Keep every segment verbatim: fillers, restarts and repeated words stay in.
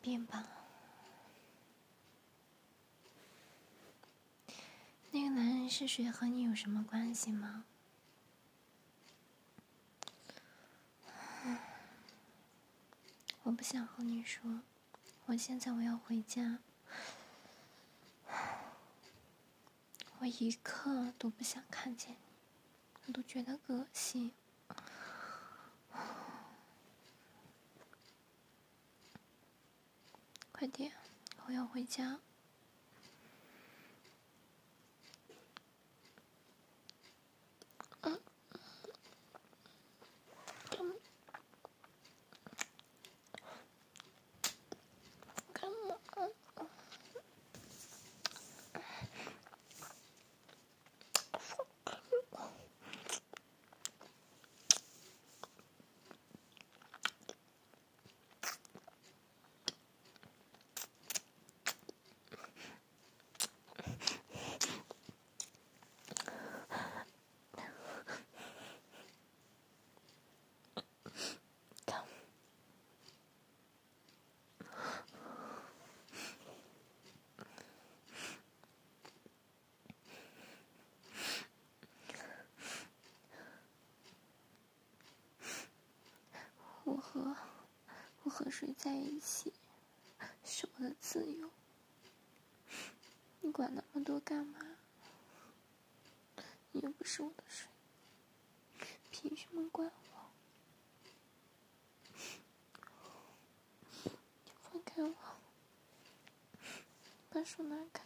变吧。那个男人是谁，和你有什么关系吗？我不想和你说，我现在我要回家，我一刻都不想看见你，我都觉得恶心。快点，我要回家。我和我和谁在一起是我的自由，你管那么多干嘛？你又不是我的谁，凭什么管我？放开我，把手拿开。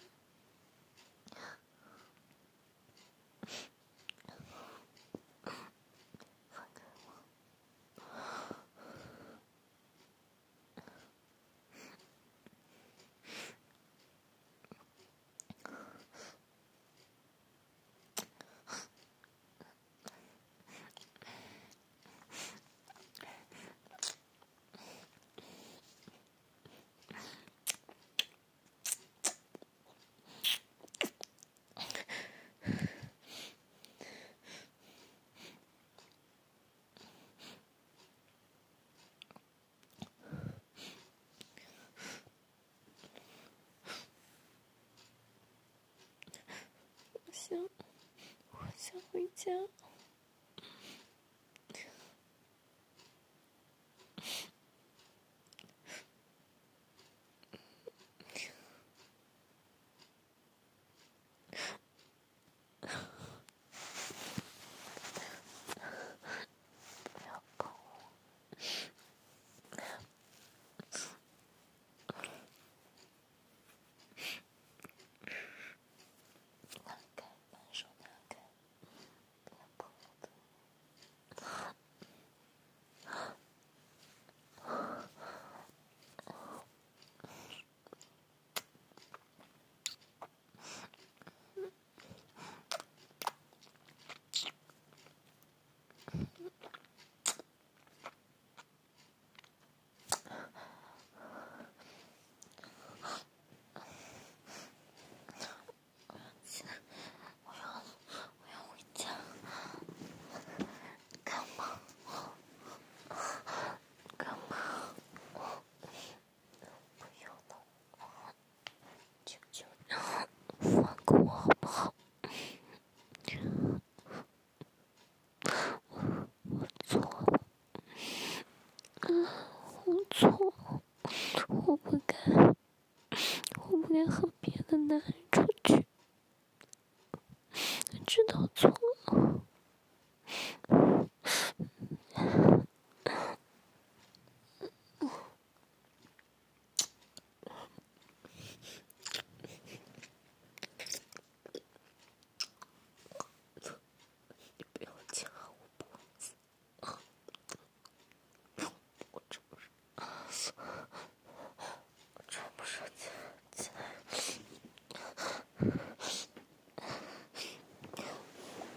我想，我想回家。我不该，我不该和别的男人出去，知道错了。你不要掐我脖子，我这不是，我这不是起起来。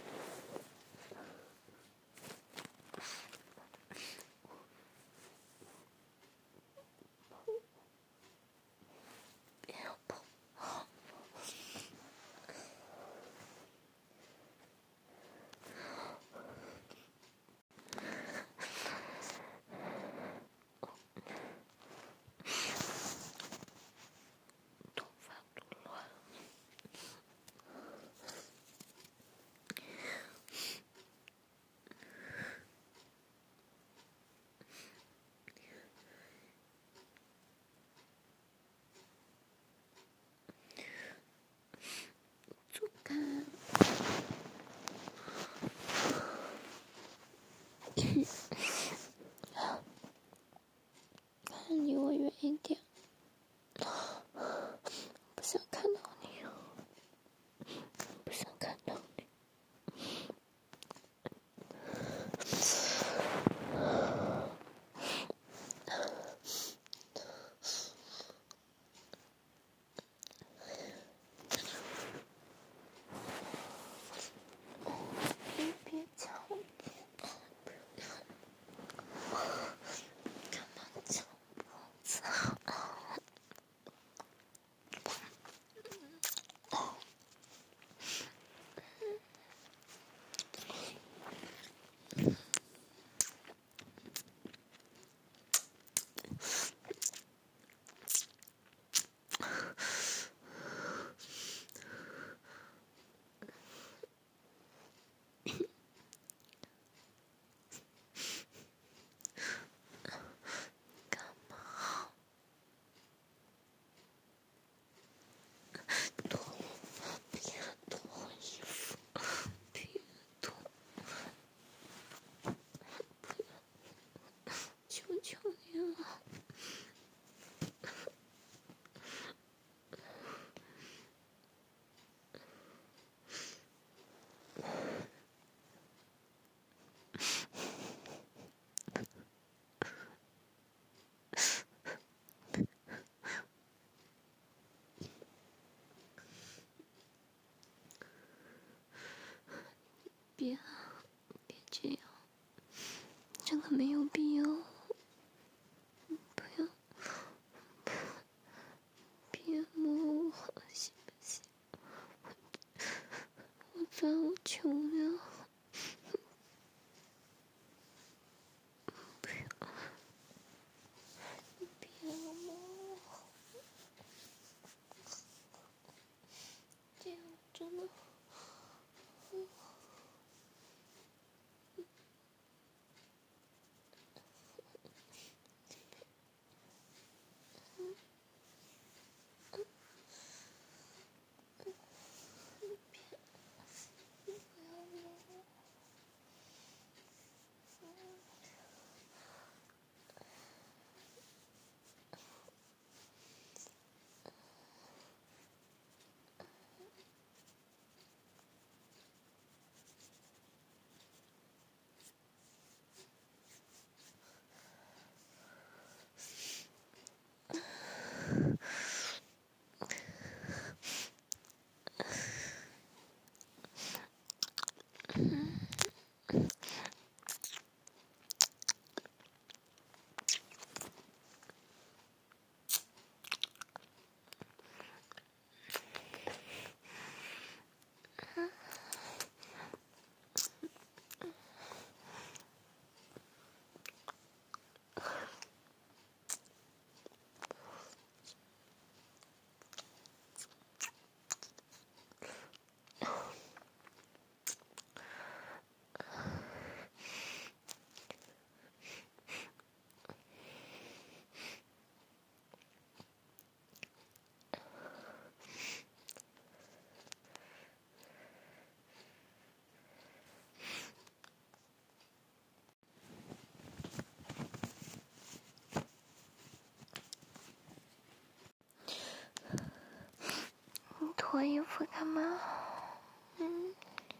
会干嘛？嗯？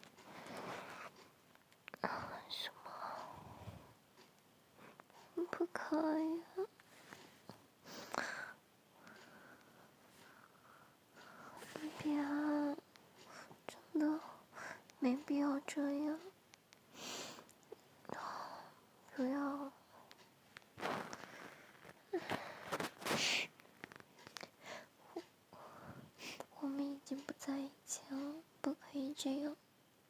什么？不可以啊！别啊，真的没必要这样。不要。我们已经不在一起了，不可以这样。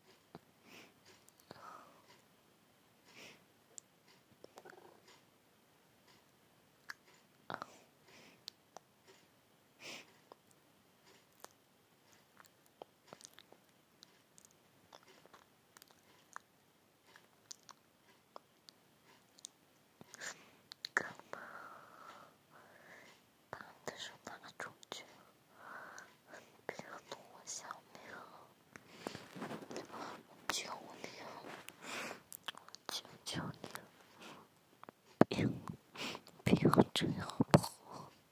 不要这样好不好？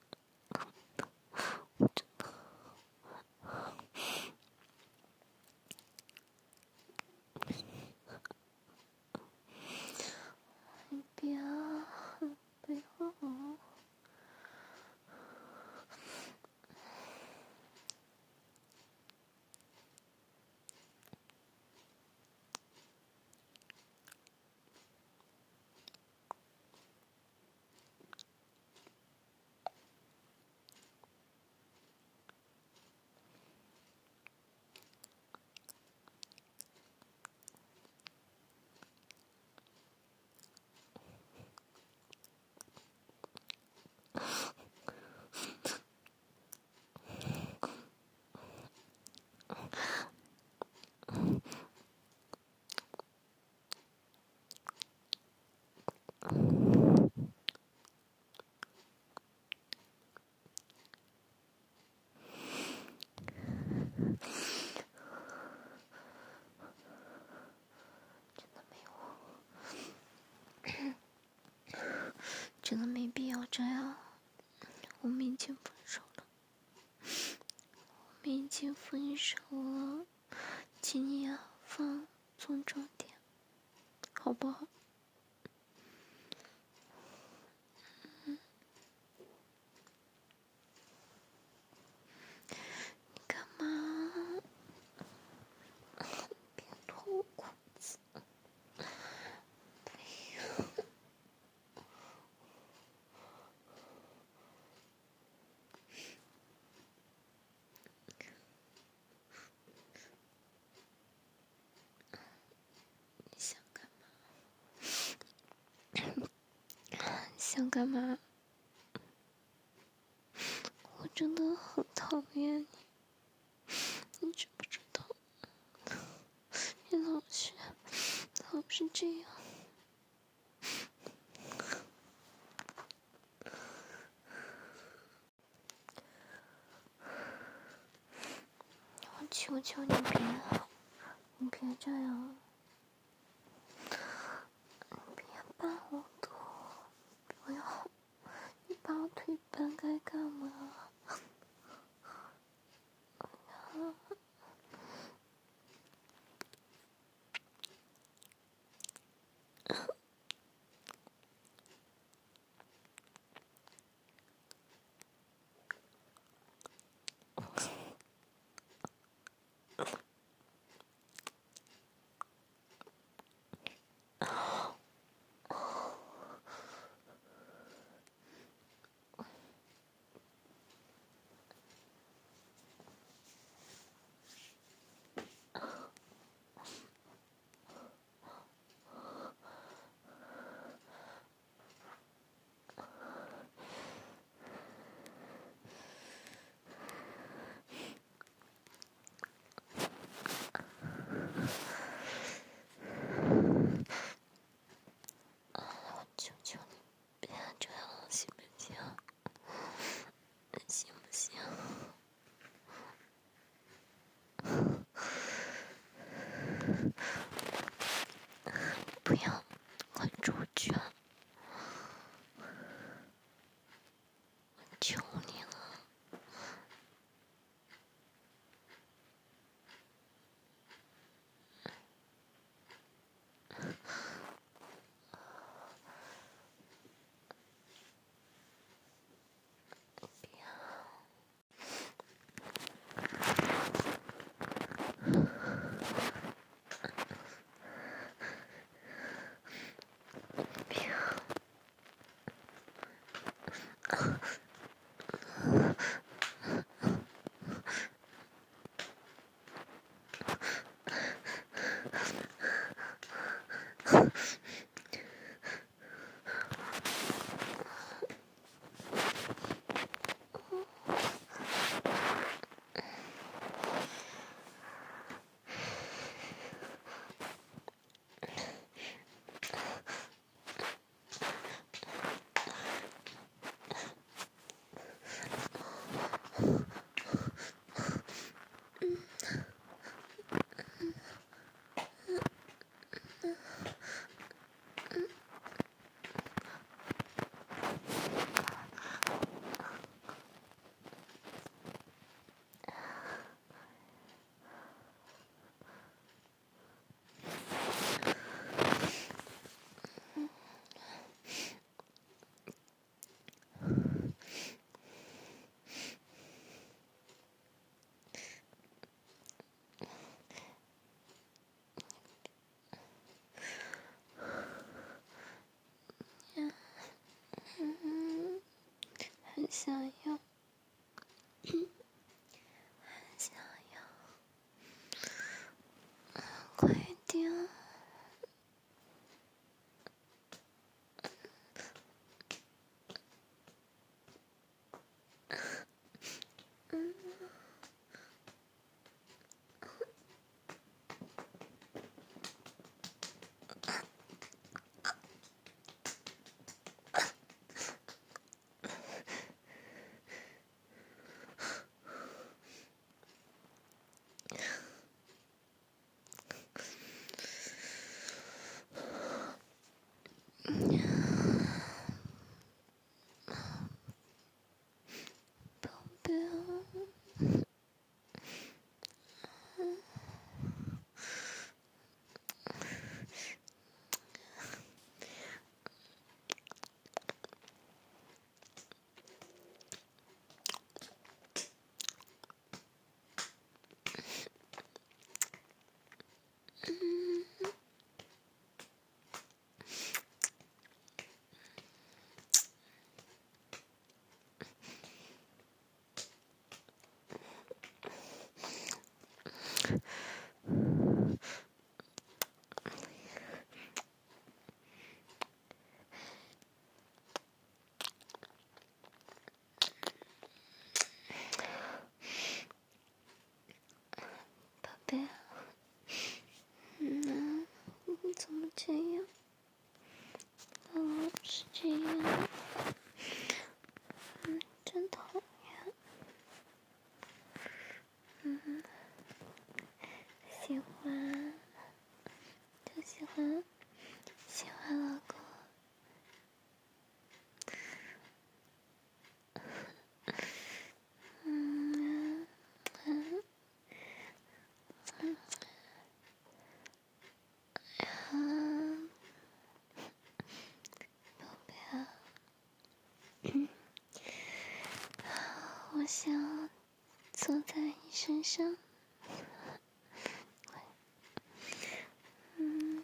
我真的，你别啊，不要啊！真的没必要这样，我们已经分手了，我们已经分手了，请你啊放尊重点，好不好？嗯，你干嘛？别脱我裤子！你想干嘛？想干嘛？我真的很讨厌你，你知不知道？你老是，老是这样。我求求你别，你别这样，你别绊我头，不要，你把我腿绊开干嘛？求求你，别这样，行不行？行不行？不要，我出去了，我求你了。 很想要，很想要，快点！嗯。宝贝啊，宝贝啊，嗯，你怎么这样？老是这样，嗯，真讨厌。嗯，喜欢，就喜欢，喜欢老公。嗯嗯嗯嗯，宝贝啊，我想坐在你身上。嗯。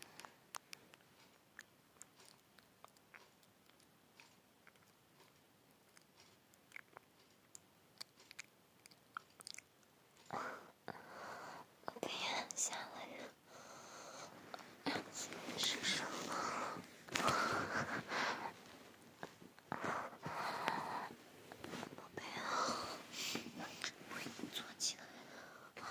宝贝呀，下来呀，伸手。宝贝啊，我给你坐起来。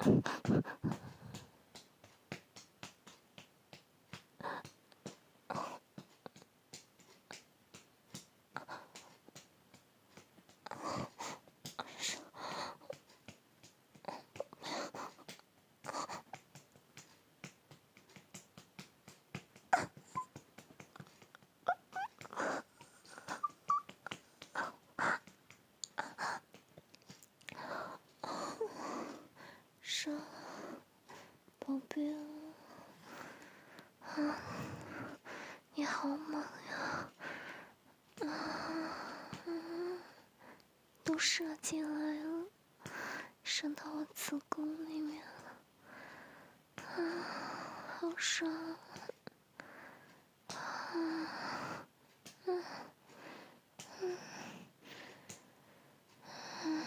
是啊，宝贝啊，你好忙呀，啊，都射进来了，射到我子宫里面了，啊，好爽，啊，嗯嗯嗯。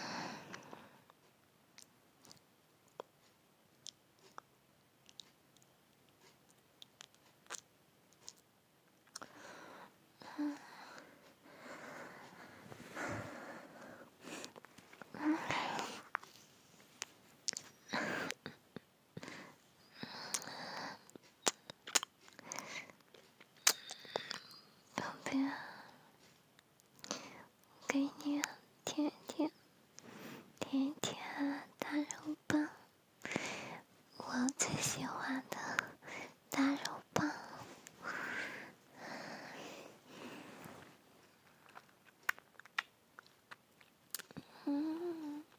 宝贝啊，给你舔舔舔舔大肉棒，我最喜欢的大肉棒。嗯。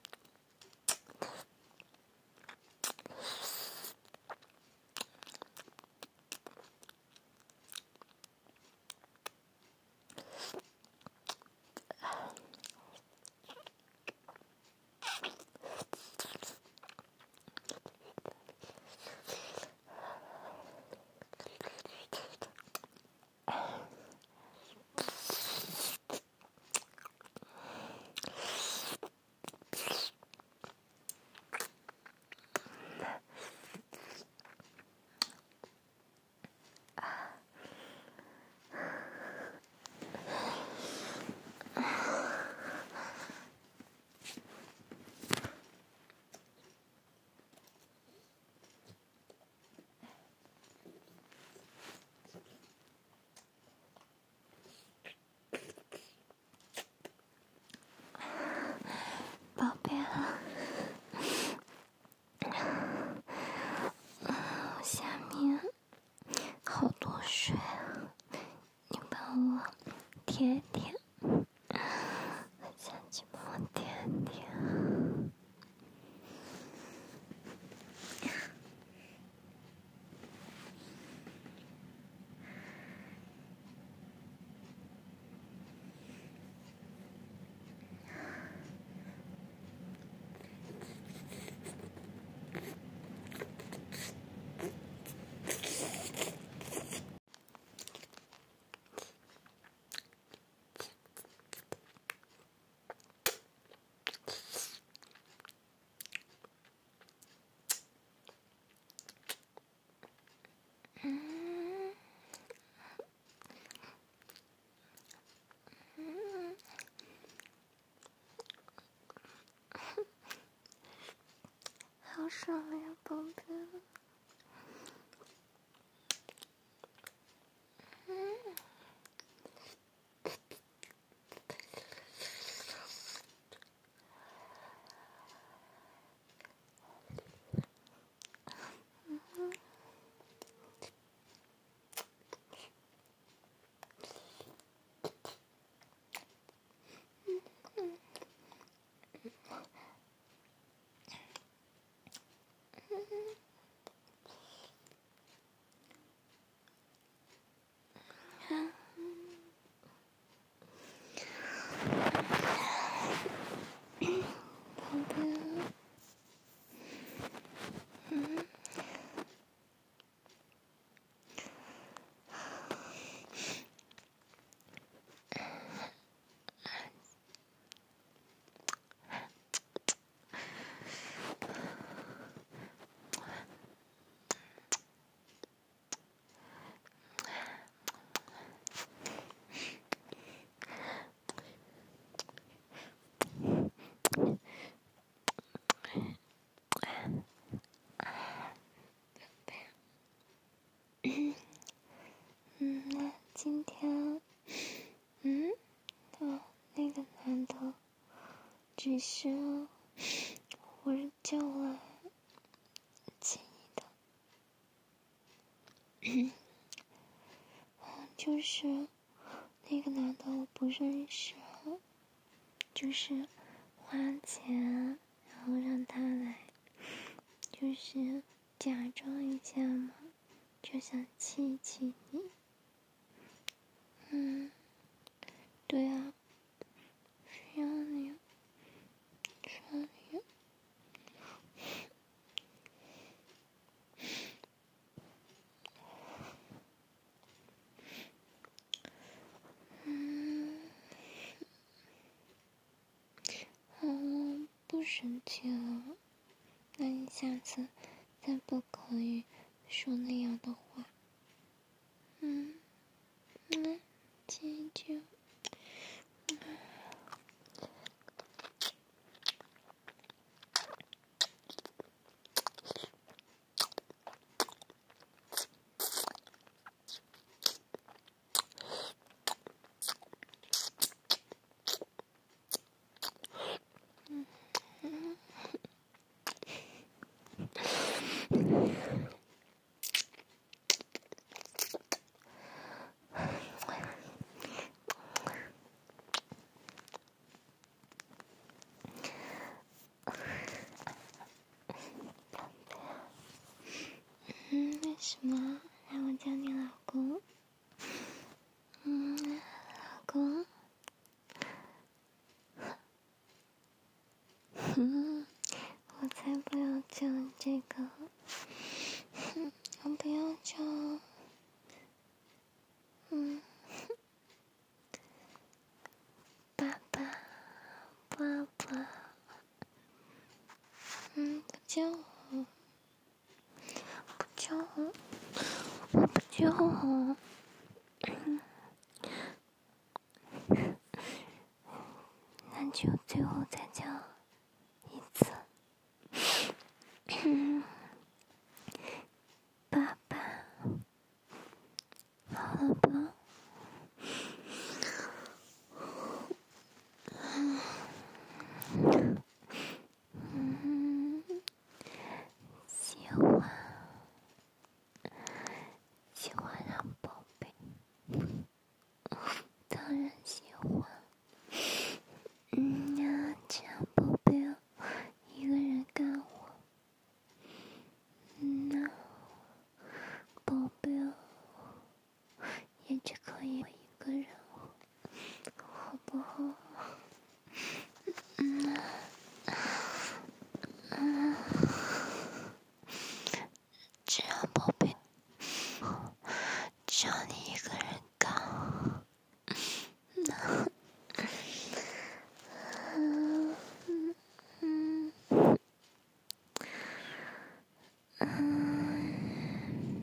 宝贝啊，我下面好多水啊，你帮我舔舔，下去帮我舔舔。嗯嗯，好爽呀，宝贝。嗯。 只是我是叫来亲你的，就是那个男的我不认识，就是花钱然后让他来，就是假装一下嘛，就想气气你。嗯，对啊，需要你，需要你。嗯，嗯，不生气了。那你下次再不可以说那样的话。嗯，嗯，记住。嗯，为什么让我叫你老公？嗯，老公。嗯，我才不要叫这个。嗯，我不要叫。嗯，爸爸，爸爸。嗯，不叫我，不叫我，我不叫我。嗯，那就最后再叫一次。嗯，爸爸，好了吧？嗯，喜欢，喜欢让宝贝，当然喜欢。嗯呀，这样宝贝一个人干活。嗯呐，宝贝也只可以我一个人，好不好？嗯呐，嗯，这样宝贝，只要你一个人干。嗯，嗯嗯嗯，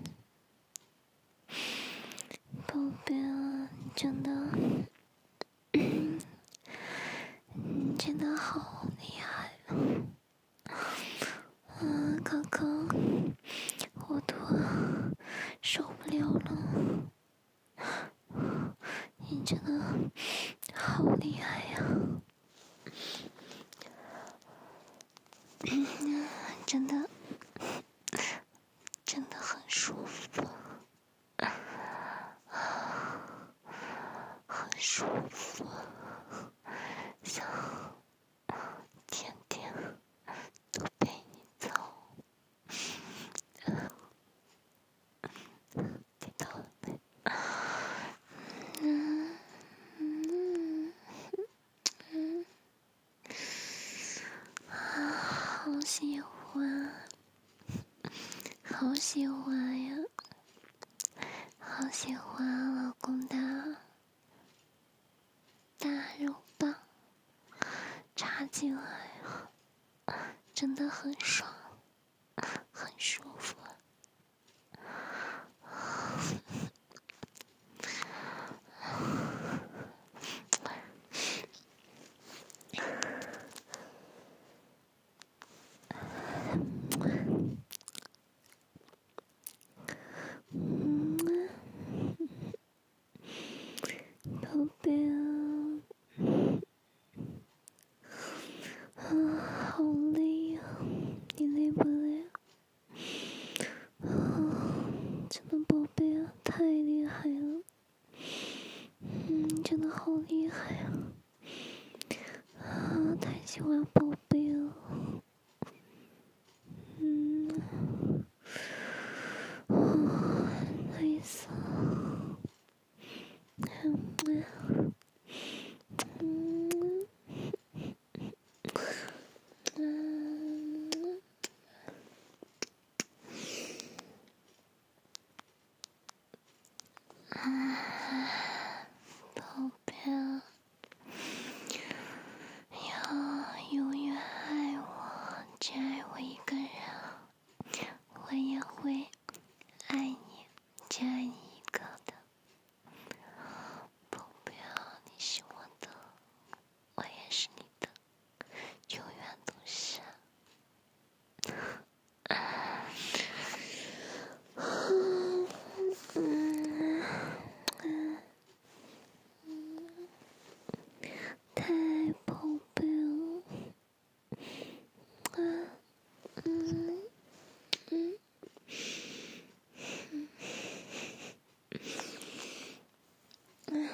宝贝啊，真的，嗯，真的好厉害啊！啊，刚刚我都受不了了，你真的好厉害呀！嗯，真的，真的很舒服，很舒服，想天天都陪你走，听到了没？嗯嗯嗯，啊，好喜欢，好喜欢呀！好喜欢老公的大肉棒插进来，真的很爽，很舒服。嗯，宝贝啊， 喜欢宝贝哦。嗯，哦，累死了。嗯嗯嗯。宝贝啊，要永远爱我，只爱我一个人，我也会爱你，只爱你一个的。宝贝啊，你是我的，我也是你的，永远都是。太宝贝了，嗯嗯嗯嗯，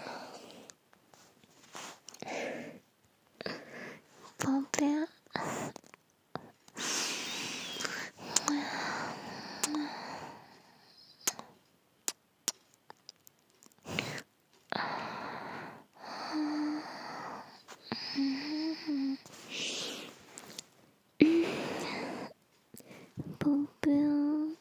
宝贝啊。宝贝啊，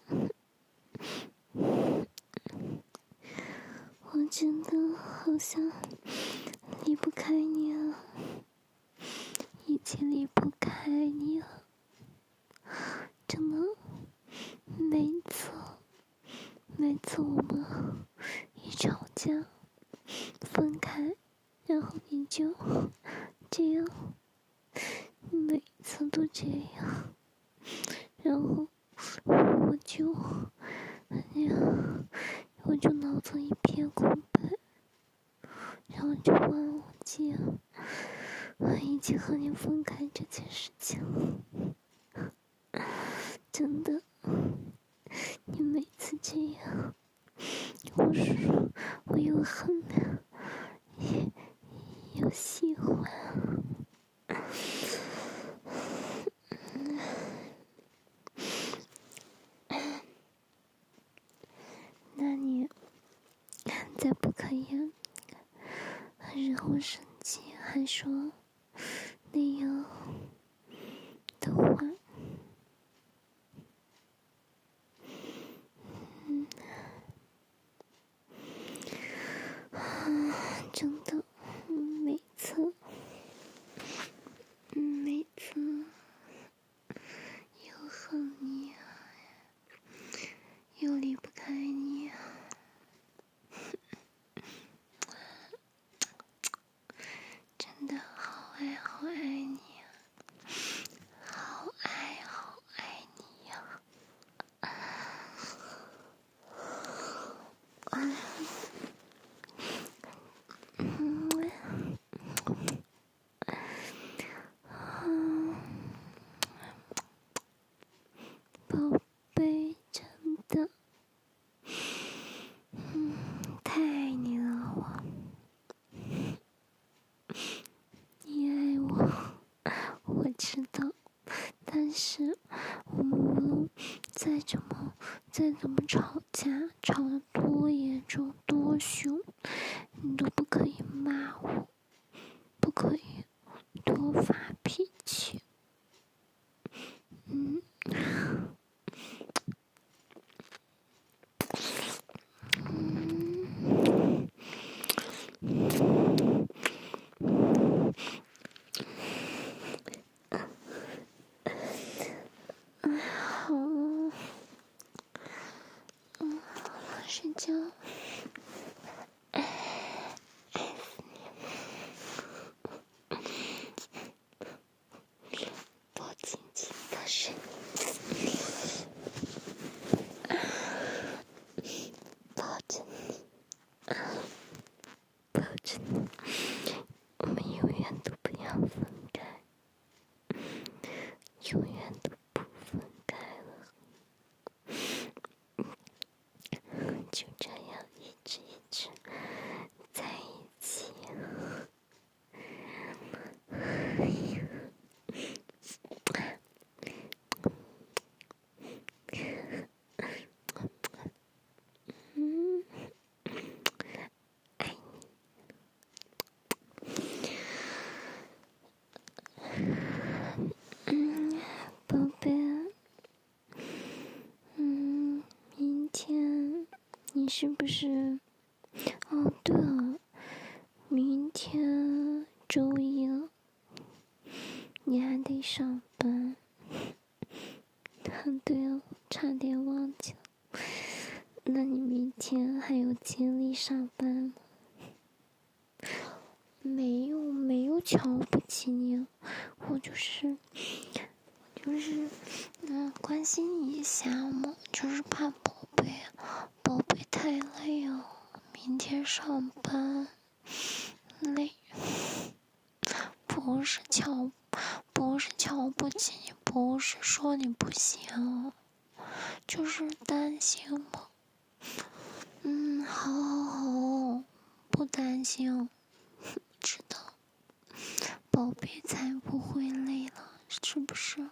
我真的好像离不开你了，已经离不开你了，真的。每次，每次我们一吵架，分开，然后你就这样，每次都这样，然后我就，哎呀，我就脑子一片空白，然后就忘记了我已经和你分开这件事情了。真的，你每次这样，我说我又恨，也又喜欢。那你再不可以惹我生气，还说那样的话，嗯，真的，每次，每次又恨你，又离不开你，真的好爱好爱你，好爱好爱你呀！宝贝，真的，嗯，太爱你了，我，你爱我，我知道，但是我们无论再怎么再怎么吵架，吵得多严重多凶，你都不可以骂我，不可以多发脾气，嗯。好了，嗯，睡觉。多紧紧的睡，抱着你，抱着你，我们永远都不要分开，永远都不分开了，就这样一直一直在一起。 嗯，爱你。嗯，宝贝。嗯，明天你是不是？哦，对了，明天周一了，你还得上班。对了，差点忘记了。那你明天还有精力上班吗？没有，没有瞧不起你，我就是，我就是，嗯，关心你一下嘛，就是怕宝贝，宝贝太累了，明天上班累。不是瞧，不是瞧不起你，不是说你不行，就是担心嘛。嗯，好好好，不担心，知道，宝贝才不会累了，是不是？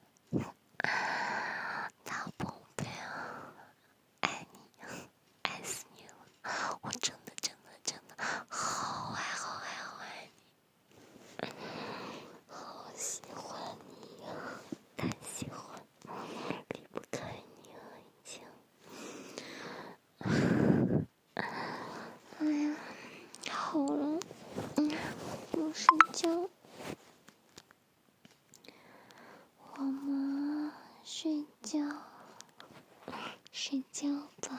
大宝贝啊，爱你，爱死你了，我真的真的真的好爱好爱好爱你，好喜欢你呀，太喜欢，离不开你了已经。哎呀，好了，嗯，我睡觉，我们睡觉，睡觉吧，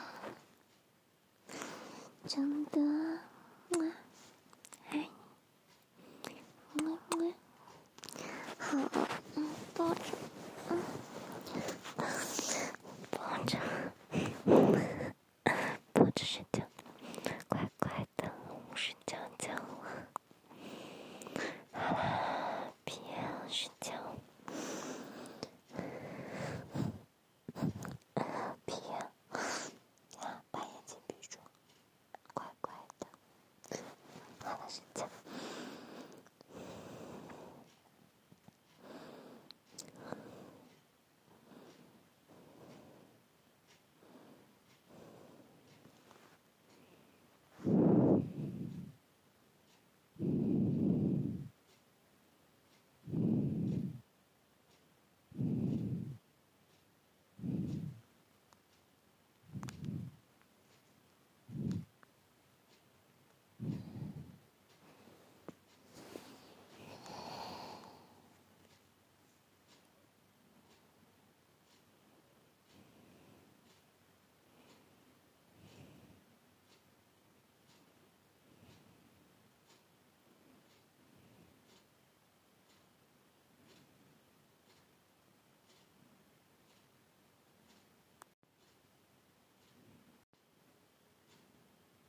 真的，嗯，爱你，嗯嗯，好。